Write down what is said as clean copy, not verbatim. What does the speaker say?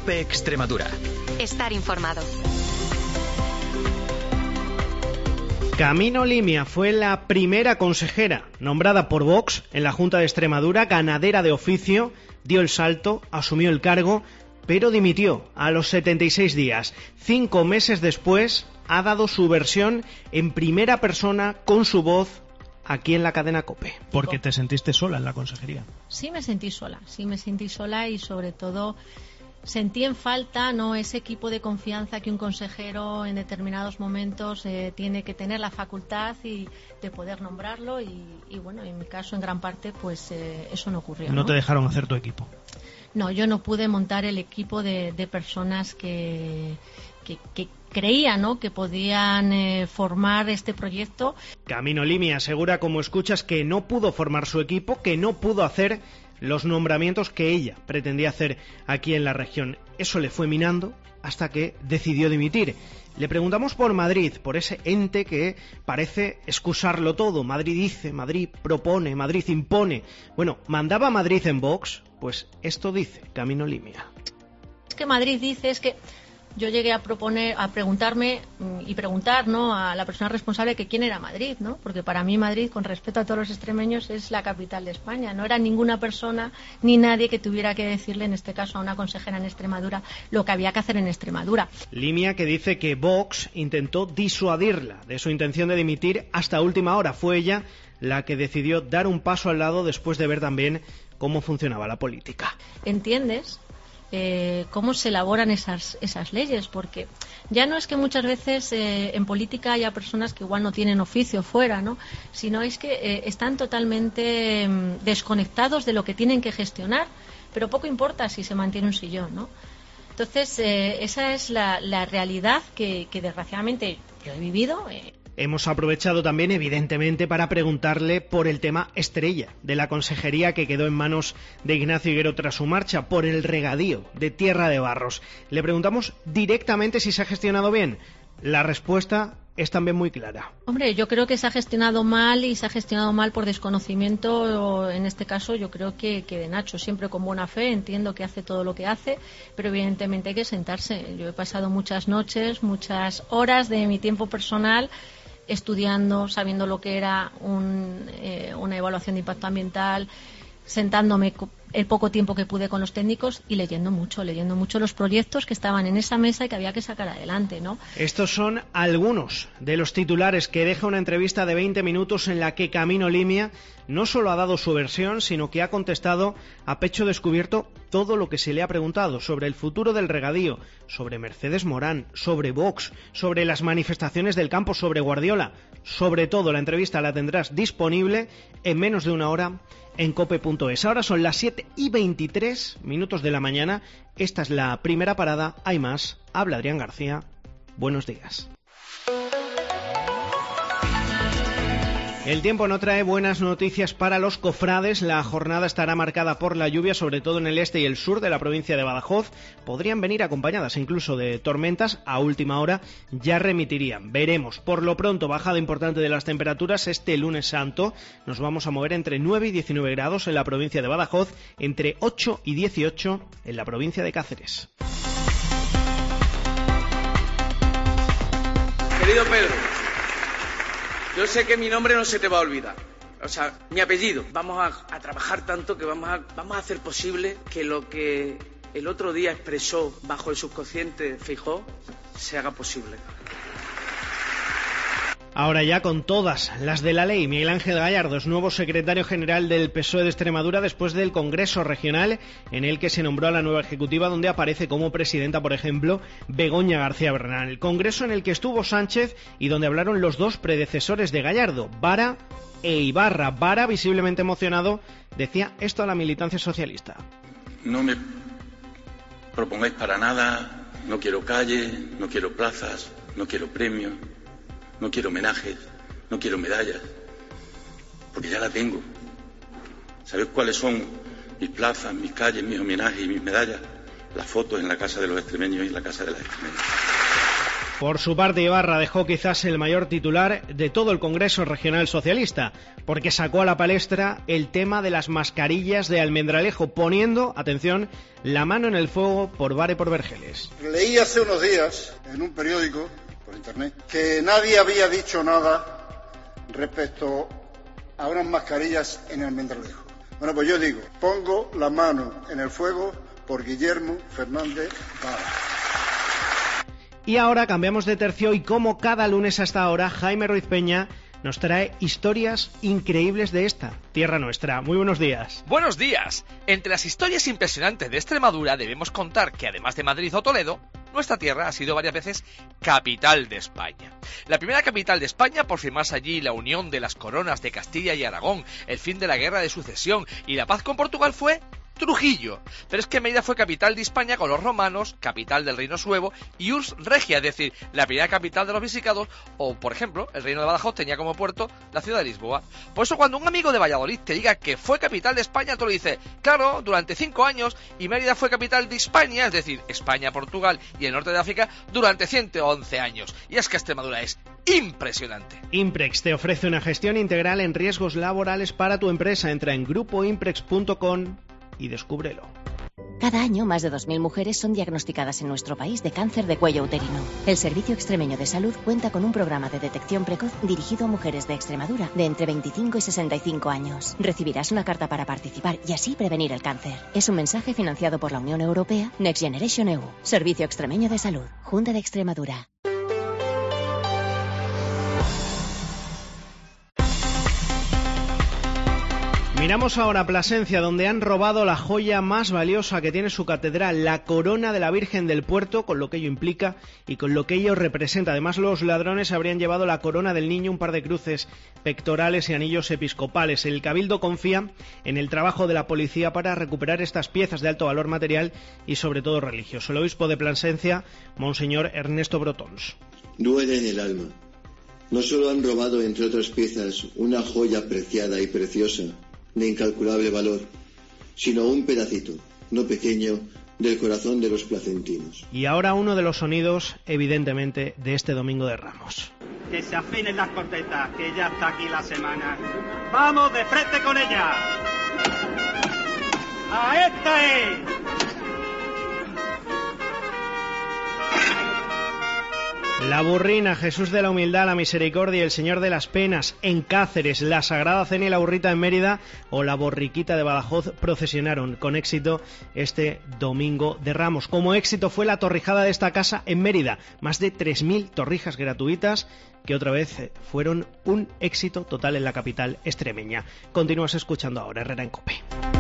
COPE Extremadura. Estar informado. Camino Limia fue la primera consejera nombrada por Vox en la Junta de Extremadura, ganadera de oficio, dio el salto, asumió el cargo, pero dimitió a los 76 días. 5 meses después ha dado su versión en primera persona con su voz aquí en la cadena COPE. Porque te sentiste sola en la consejería. Sí me sentí sola y sobre todo sentí en falta, ¿no?, ese equipo de confianza que un consejero en determinados momentos tiene que tener la facultad y de poder nombrarlo y bueno, en mi caso en gran parte pues eso no ocurrió. No te dejaron hacer tu equipo. No, yo no pude montar el equipo de personas que creía, ¿no?, que podían formar este proyecto. Camino Limia asegura, como escuchas, que no pudo formar su equipo, que no pudo hacer los nombramientos que ella pretendía hacer aquí en la región. Eso le fue minando hasta que decidió dimitir. Le preguntamos por Madrid, por ese ente que parece excusarlo todo. Madrid dice, Madrid propone, Madrid impone. Bueno, ¿mandaba Madrid en Vox? Pues esto dice Camino Limia. Es que Madrid dice, es que yo llegué a preguntarme y preguntar, ¿no?, a la persona responsable que quién era Madrid, ¿no? Porque para mí Madrid, con respeto a todos los extremeños, es la capital de España. No era ninguna persona ni nadie que tuviera que decirle, en este caso a una consejera en Extremadura, lo que había que hacer en Extremadura. Limia, que dice que Vox intentó disuadirla de su intención de dimitir hasta última hora. Fue ella la que decidió dar un paso al lado después de ver también cómo funcionaba la política. ¿Entiendes cómo se elaboran esas leyes? Porque ya no es que muchas veces en política haya personas que igual no tienen oficio fuera, ¿no?, sino es que están totalmente desconectados de lo que tienen que gestionar, pero poco importa si se mantiene un sillón, ¿no? Entonces esa es la realidad que desgraciadamente yo he vivido. Hemos aprovechado también, evidentemente, para preguntarle por el tema estrella de la consejería que quedó en manos de Ignacio Higuero tras su marcha, por el regadío de Tierra de Barros. Le preguntamos directamente si se ha gestionado bien. La respuesta es también muy clara. Hombre, yo creo que se ha gestionado mal y se ha gestionado mal por desconocimiento. En este caso yo creo que de Nacho, siempre con buena fe, entiendo que hace todo lo que hace, pero evidentemente hay que sentarse. Yo he pasado muchas noches, muchas horas de mi tiempo personal estudiando, sabiendo lo que era una evaluación de impacto ambiental, sentándome el poco tiempo que pude con los técnicos y leyendo mucho los proyectos que estaban en esa mesa y que había que sacar adelante, ¿no? Estos son algunos de los titulares que deja una entrevista de 20 minutos en la que Camino Limia no solo ha dado su versión, sino que ha contestado a pecho descubierto todo lo que se le ha preguntado sobre el futuro del regadío, sobre Mercedes Morán, sobre Vox, sobre las manifestaciones del campo, sobre Guardiola. Sobre todo, la entrevista la tendrás disponible en menos de una hora en cope.es. Ahora son las 7:23 de la mañana. Esta es la primera parada. Hay más. Habla Adrián García. Buenos días. El tiempo no trae buenas noticias para los cofrades. La jornada estará marcada por la lluvia, sobre todo en el este y el sur de la provincia de Badajoz. Podrían venir acompañadas incluso de tormentas. A última hora ya remitirían. Veremos. Por lo pronto, bajada importante de las temperaturas este lunes santo. Nos vamos a mover entre 9 y 19 grados en la provincia de Badajoz, entre 8 y 18 en la provincia de Cáceres. Querido Pedro, yo sé que mi nombre no se te va a olvidar, o sea, mi apellido. Vamos a trabajar tanto que vamos a hacer posible que lo que el otro día expresó bajo el subconsciente Feijóo se haga posible. Ahora ya con todas las de la ley, Miguel Ángel Gallardo es nuevo secretario general del PSOE de Extremadura después del Congreso Regional en el que se nombró a la nueva ejecutiva, donde aparece como presidenta, por ejemplo, Begoña García Bernal. El Congreso en el que estuvo Sánchez y donde hablaron los dos predecesores de Gallardo, Vara e Ibarra. Vara, visiblemente emocionado, decía esto a la militancia socialista. No me propongáis para nada, no quiero calle, no quiero plazas, no quiero premios. No quiero homenajes, no quiero medallas, porque ya la tengo. ¿Sabéis cuáles son mis plazas, mis calles, mis homenajes y mis medallas? Las fotos en la casa de los extremeños y en la casa de las extremeñas. Por su parte, Ibarra dejó quizás el mayor titular de todo el Congreso Regional Socialista, porque sacó a la palestra el tema de las mascarillas de Almendralejo, poniendo, atención, la mano en el fuego por Vare por Vergeles. Leí hace unos días en un periódico, por internet, que nadie había dicho nada respecto a unas mascarillas en Almendralejo. Bueno, pues yo digo, pongo la mano en el fuego por Guillermo Fernández Vara. Y ahora cambiamos de tercio y como cada lunes hasta ahora, Jaime Ruiz Peña nos trae historias increíbles de esta tierra nuestra. Muy buenos días. Buenos días. Entre las historias impresionantes de Extremadura debemos contar que además de Madrid o Toledo, nuestra tierra ha sido varias veces capital de España. La primera capital de España por firmarse allí la unión de las coronas de Castilla y Aragón, el fin de la guerra de sucesión y la paz con Portugal fue Trujillo, pero es que Mérida fue capital de España con los romanos, capital del reino suevo, y Urs Regia, es decir, la primera capital de los visigodos, o por ejemplo, el reino de Badajoz tenía como puerto la ciudad de Lisboa. Por eso cuando un amigo de Valladolid te diga que fue capital de España, tú le dices, claro, durante 5 años, y Mérida fue capital de España, es decir, España, Portugal y el norte de África, durante 111 años. Y es que Extremadura es impresionante. Imprex te ofrece una gestión integral en riesgos laborales para tu empresa. Entra en grupoimprex.com y descúbrelo. Cada año, más de 2.000 mujeres son diagnosticadas en nuestro país de cáncer de cuello uterino. El Servicio Extremeño de Salud cuenta con un programa de detección precoz dirigido a mujeres de Extremadura de entre 25 y 65 años. Recibirás una carta para participar y así prevenir el cáncer. Es un mensaje financiado por la Unión Europea, Next Generation EU. Servicio Extremeño de Salud, Junta de Extremadura. Miramos ahora a Plasencia, donde han robado la joya más valiosa que tiene su catedral, la corona de la Virgen del Puerto, con lo que ello implica y con lo que ello representa. Además, los ladrones habrían llevado la corona del niño, un par de cruces pectorales y anillos episcopales. El Cabildo confía en el trabajo de la policía para recuperar estas piezas de alto valor material y sobre todo religioso. El obispo de Plasencia, Monseñor Ernesto Brotons. Duele en el alma. No solo han robado, entre otras piezas, una joya preciada y preciosa, de incalculable valor, sino un pedacito, no pequeño, del corazón de los placentinos. Y ahora uno de los sonidos, evidentemente, de este Domingo de Ramos. Que se afinen las cornetas, que ya está aquí la semana. ¡Vamos de frente con ella! ¡A esta es! La Burrina, Jesús de la Humildad, la Misericordia y el Señor de las Penas en Cáceres, la Sagrada Cena y la Urrita en Mérida o la Borriquita de Badajoz procesionaron con éxito este Domingo de Ramos. Como éxito fue la torrijada de esta casa en Mérida, más de 3.000 torrijas gratuitas que otra vez fueron un éxito total en la capital extremeña. Continúas escuchando ahora Herrera en COPE.